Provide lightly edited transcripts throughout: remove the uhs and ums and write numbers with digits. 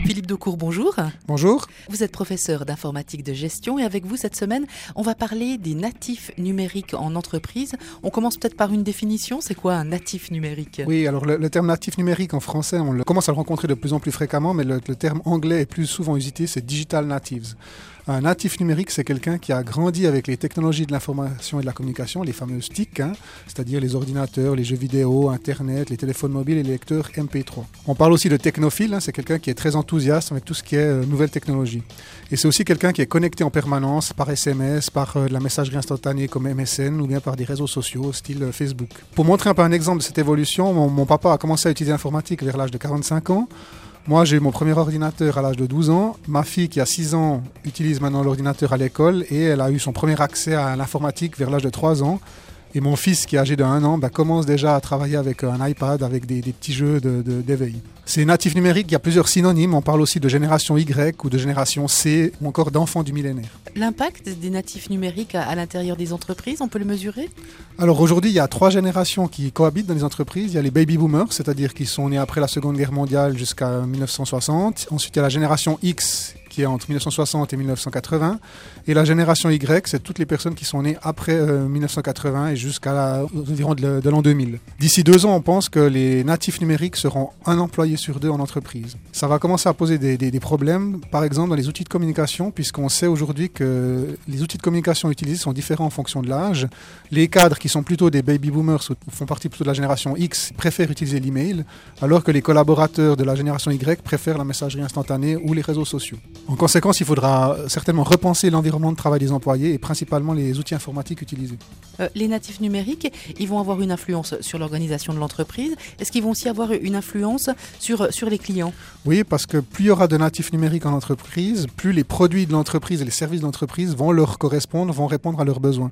Philippe Daucourt, bonjour. Bonjour. Vous êtes professeur d'informatique de gestion et avec vous cette semaine, on va parler des natifs numériques en entreprise. On commence peut-être par une définition. C'est quoi un natif numérique ? Oui, alors le terme natif numérique en français, on commence à le rencontrer de plus en plus fréquemment, mais le terme anglais est plus souvent usité, c'est digital natives. Un natif numérique, c'est quelqu'un qui a grandi avec les technologies de l'information et de la communication, les fameuses TIC, c'est-à-dire les ordinateurs, les jeux vidéo, Internet, les téléphones mobiles et les lecteurs MP3. On parle aussi de technophile, c'est quelqu'un qui est très enthousiaste avec tout ce qui est nouvelle technologie. Et c'est aussi quelqu'un qui est connecté en permanence par SMS, par de la messagerie instantanée comme MSN ou bien par des réseaux sociaux style Facebook. Pour montrer un peu un exemple de cette évolution, mon papa a commencé à utiliser l'informatique vers l'âge de 45 ans. Moi, j'ai eu mon premier ordinateur à l'âge de 12 ans. Ma fille, qui a 6 ans, utilise maintenant l'ordinateur à l'école et elle a eu son premier accès à l'informatique vers l'âge de 3 ans. Et mon fils, qui est âgé de 1 an, commence déjà à travailler avec un iPad, avec des petits jeux d'éveil. C'est natif numérique, il y a plusieurs synonymes. On parle aussi de génération Y ou de génération C ou encore d'enfants du millénaire. L'impact des natifs numériques à l'intérieur des entreprises, on peut le mesurer ? Alors aujourd'hui, il y a 3 générations qui cohabitent dans les entreprises. Il y a les baby boomers, c'est-à-dire qui sont nés après la Seconde Guerre mondiale jusqu'à 1960. Ensuite, il y a la génération X, qui est entre 1960 et 1980. Et la génération Y, c'est toutes les personnes qui sont nées après 1980 et jusqu'à environ de l'an 2000. D'ici 2 ans, on pense que les natifs numériques seront un employé sur 2 en entreprise. Ça va commencer à poser des problèmes, par exemple dans les outils de communication, puisqu'on sait aujourd'hui que les outils de communication utilisés sont différents en fonction de l'âge. Les cadres qui sont plutôt des baby boomers ou font partie plutôt de la génération X préfèrent utiliser l'email, alors que les collaborateurs de la génération Y préfèrent la messagerie instantanée ou les réseaux sociaux. En conséquence, il faudra certainement repenser l'environnement de travail des employés et principalement les outils informatiques utilisés. Les natifs numériques, ils vont avoir une influence sur l'organisation de l'entreprise. Est-ce qu'ils vont aussi avoir une influence sur les clients ? Oui, parce que plus il y aura de natifs numériques en entreprise, plus les produits de l'entreprise et les services de l'entreprise vont leur correspondre, vont répondre à leurs besoins.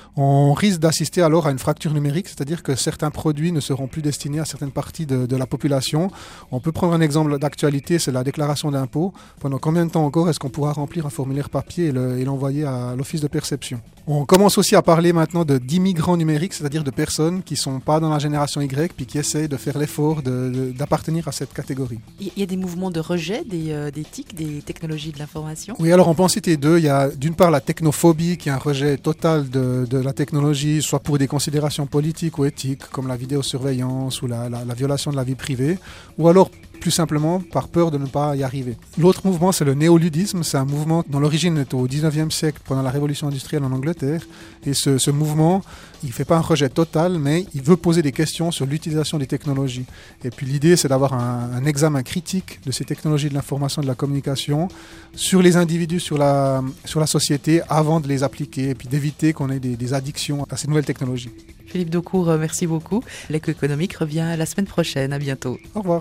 On risque d'assister alors à une fracture numérique, c'est-à-dire que certains produits ne seront plus destinés à certaines parties de la population. On peut prendre un exemple d'actualité, c'est la déclaration d'impôt. Pendant combien de temps encore est-ce qu'on pourra remplir un formulaire papier et l'envoyer à l'office de perception ? On commence aussi à parler maintenant d'immigrants numériques, c'est-à-dire de personnes qui ne sont pas dans la génération Y puis qui essayent de faire l'effort d'appartenir à cette catégorie. Il y a des mouvements de rejet des TIC, des technologies de l'information ? Oui, alors on peut en citer 2. Il y a d'une part la technophobie, qui est un rejet total de la technologie, soit pour des considérations politiques ou éthiques, comme la vidéosurveillance ou la violation de la vie privée, ou alors plus simplement par peur de ne pas y arriver. L'autre mouvement, c'est le néoludisme. C'est un mouvement dont l'origine est au 19e siècle, pendant la révolution industrielle en Angleterre. Et ce mouvement, il ne fait pas un rejet total, mais il veut poser des questions sur l'utilisation des technologies. Et puis l'idée, c'est d'avoir un examen critique de ces technologies de l'information et de la communication sur les individus, sur la société, avant de les appliquer, et puis d'éviter qu'on ait des addictions à ces nouvelles technologies. Philippe Daucourt, merci beaucoup. L'Éco économique revient la semaine prochaine. À bientôt. Au revoir.